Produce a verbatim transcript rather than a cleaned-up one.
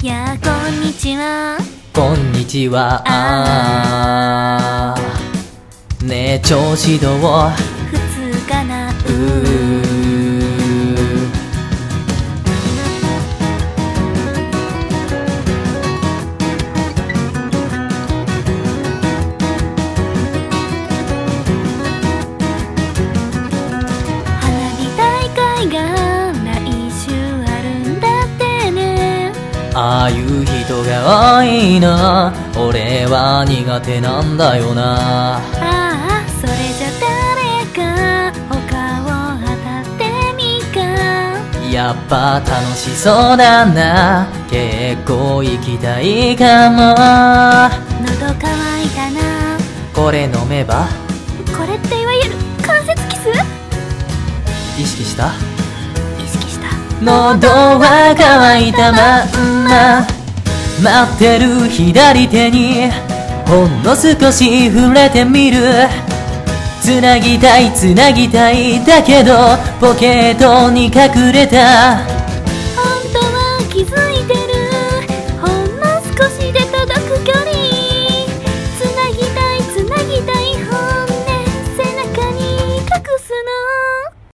やあこんにちは。 こんにちは。あーねえ調子どう？ 普通かな。 うー花火大会が来週あるんだってね。 ああいう人が多いな。俺は苦手なんだよな。 ああそれじゃ誰か他を当たってみか。 やっぱ楽しそうだな。結構行きたいかも。 喉乾いたな。 これ飲めば？ これっていわゆる関節キス？ 意識した？ 意識した。 喉は乾いたまんま待ってる左手にほんの少し触れてみる。つなぎたいつなぎたいだけどポケットに隠れた